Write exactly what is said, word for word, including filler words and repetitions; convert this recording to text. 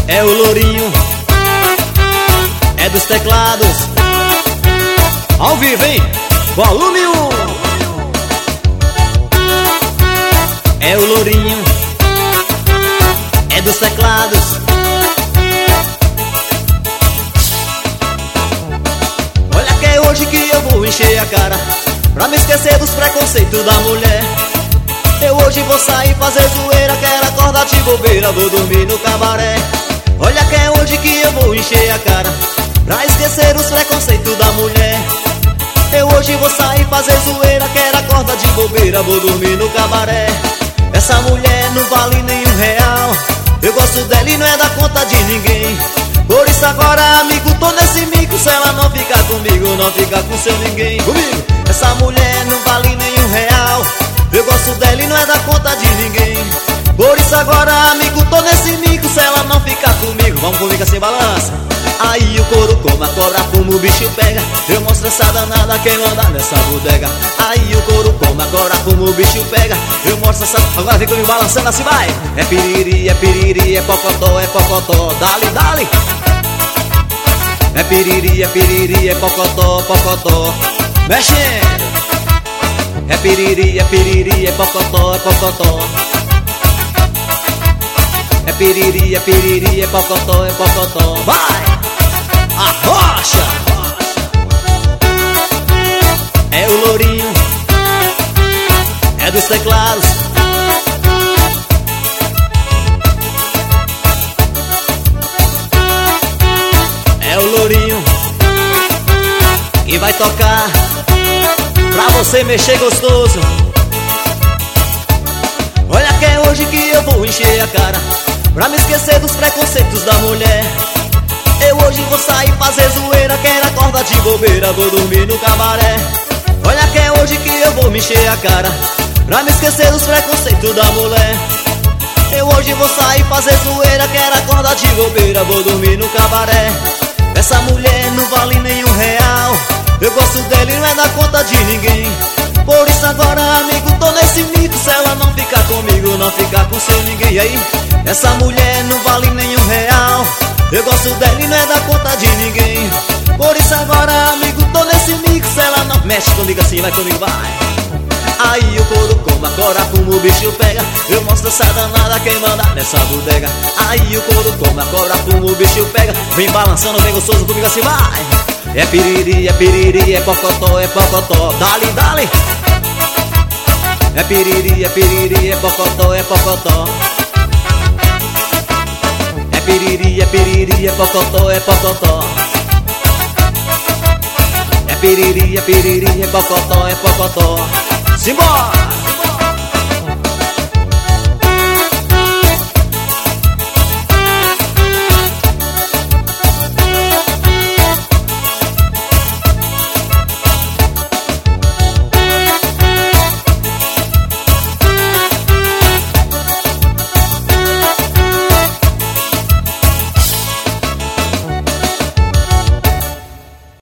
É o lourinho, é dos teclados. Ao vivo, hein? Volume um. É o lourinho, é dos teclados. Olha que é hoje que eu vou encher a cara, pra me esquecer dos preconceitos da mulher. Eu hoje vou sair fazer zoeira, quero acordar de bobeira, vou dormir no cabaré. Olha que é hoje que eu vou encher a cara, pra esquecer os preconceitos da mulher. Eu hoje vou sair fazer zoeira, quero acordar de bobeira, vou dormir no cabaré. Essa mulher não vale nenhum real, eu gosto dela e não é da conta de ninguém. Por isso agora, amigo, tô nesse mico, se ela não ficar comigo, não ficar com seu ninguém. Comigo, essa mulher não vale nenhum real, eu gosto dela e não é da conta de ninguém. Por isso agora, amigo, tô nesse mico, se ela não ficar comigo, vamos comigo assim, balança. Aí o couro come, a cobra como o bicho pega, eu mostro essa danada quem manda nessa bodega. Aí o couro come, a cobra como o bicho pega, eu mostro essa... Agora vem comigo balançando assim, vai. É piriri, é piriri, é pocotó, é pocotó, dale, dale. É piriri, é piriri, é pocotó, pocotó, mexendo. É piriri, é piriri, é pocotó, é pocotó. É piriri, é piriri, é pocotó, é pocotó. Vai! Arrocha! É o lourinho, é dos teclados. É o lourinho que vai tocar pra você mexer gostoso. Olha que é hoje que eu vou encher a cara, pra me esquecer dos preconceitos da mulher. Eu hoje vou sair fazer zoeira, quero acordar de bobeira, vou dormir no cabaré. Olha que é hoje que eu vou me encher a cara, pra me esquecer dos preconceitos da mulher. Eu hoje vou sair fazer zoeira, quero acordar de bobeira, vou dormir no cabaré. Essa mulher não vale nenhum real, eu gosto dela e não é da conta de ninguém. Por isso agora, amigo, tô nesse mico, se ela não ficar comigo, não ficar com seu ninguém. E aí, essa mulher não vale nenhum real, eu gosto dela e não é da conta de ninguém. Por isso agora, amigo, tô nesse mico, se ela não... Mexe comigo assim, vai comigo, vai. Aí o couro come, a cobra como o bicho pega, eu mostro essa danada quem manda nessa bodega. Aí o couro come, a cobra como o bicho pega, vem balançando, vem gostoso comigo assim, vai. É piriri, é piriri, é pocotó, é pocotó, dale, dale. É piriri, é piriri, é pocotó, é pocotó. É piriri, é piriri, é pocotó, é pocotó. É piriri, é piriri, é pocotó, é pocotó. Simbora!